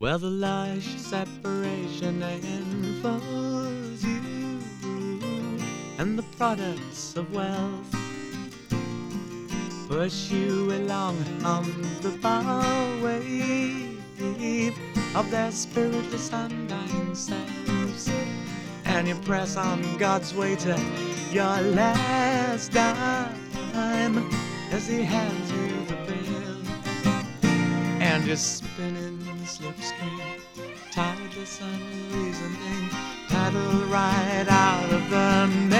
Well, the lush separation enfolds you, and the products of wealth push you along on the power wave of their spiritless undying selves, and you press on God's way to your last dime as He hands you the bill, and you're spinning the slipstream, tideless, unreasoning, paddle right out of the